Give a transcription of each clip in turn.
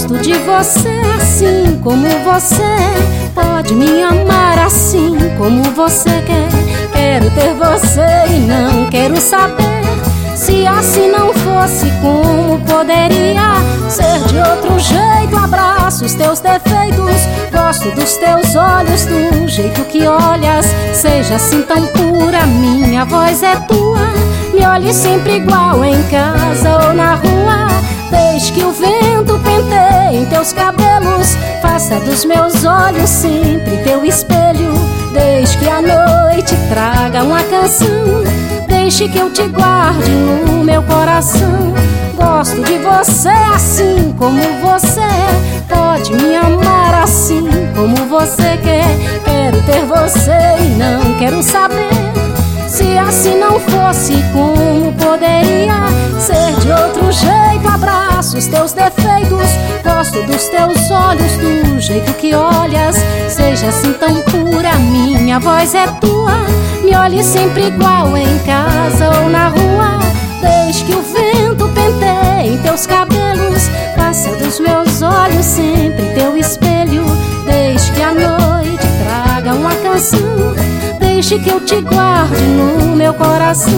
Gosto de você assim como você, pode me amar assim como você quer. Quero ter você e não quero saber se assim não fosse, como poderia ser de outro jeito. Abraço os teus defeitos, gosto dos teus olhos, do jeito que olhas. Seja assim tão pura, minha voz é tua. Me olhe sempre igual em casa ou na rua. Desde que o vento penteie em teus cabelos, faça dos meus olhos sempre teu espelho. Desde que a noite traga uma canção, deixe que eu te guarde no meu coração. Gosto de você assim como você é, pode me amar assim como você quer. Quero ter você e não quero saber se assim não fosse, como poderia ser de outro jeito. Abraço os teus defeitos, gosto dos teus olhos, do jeito que olhas. Seja assim tão pura, minha voz é tua. Me olhe sempre igual em casa ou na rua. Desde que o vento penteie em teus cabelos, faça dos meus olhos sempre teu espelho. Desde que a noite traga uma canção, deixe que eu te guarde no meu coração.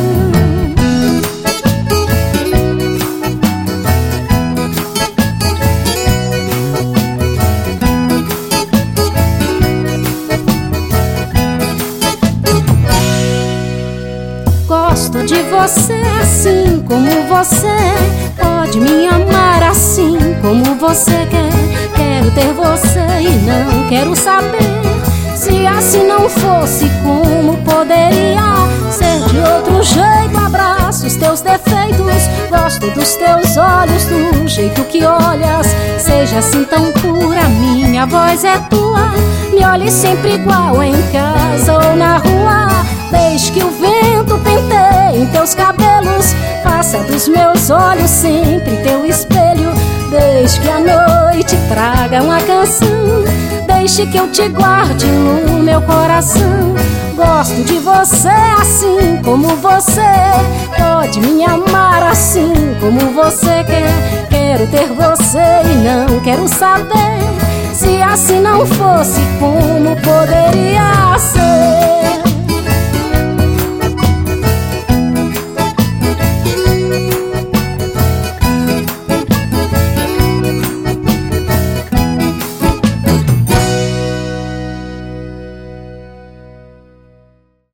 Gosto de você assim como você é, pode me amar assim como você quer. Quero ter você e não quero saber se assim não fosse, como poderia ser de outro jeito. Abraço os teus defeitos, gosto dos teus olhos, do jeito que olhas. Seja assim tão pura, minha voz é tua. Me olhe sempre igual em casa ou na rua. Desde que o vento penteie em teus cabelos, faça dos meus olhos sempre teu espelho. Desde que a noite traga uma canção, deixe que eu te guarde no meu coração. Gosto de você assim como você é, pode me amar assim como você quer. Quero ter você e não quero saber se assim não fosse, como poderia ser.